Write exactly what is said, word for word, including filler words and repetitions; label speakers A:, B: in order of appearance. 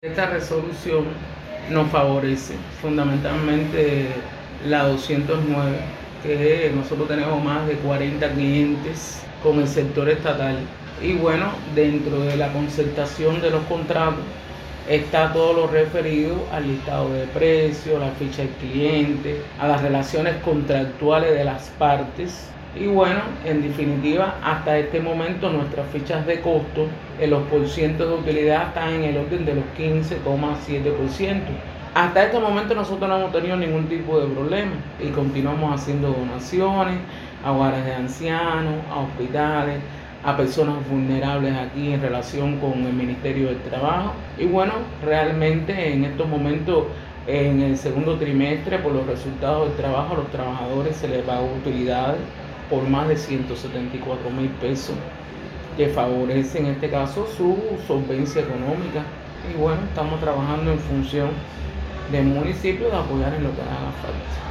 A: Esta resolución nos favorece fundamentalmente la doscientos nueve, que nosotros tenemos más de cuarenta clientes con el sector estatal. Y bueno, dentro de la concertación de los contratos está todo lo referido al listado de precios, la ficha del cliente, a las relaciones contractuales de las partes. Y bueno, en definitiva, hasta este momento nuestras fichas de costo, en los porcientos de utilidad están en el orden de los quince coma siete por ciento. Hasta este momento nosotros no hemos tenido ningún tipo de problema y continuamos haciendo donaciones a hogares de ancianos, a hospitales, a personas vulnerables aquí en relación con el Ministerio del Trabajo. Y bueno, realmente en estos momentos, en el segundo trimestre, por los resultados del trabajo, a los trabajadores se les pagó utilidades por más de ciento setenta y cuatro mil pesos, que favorece en este caso su solvencia económica. Y bueno, estamos trabajando en función del municipio de apoyar en lo que haga falta.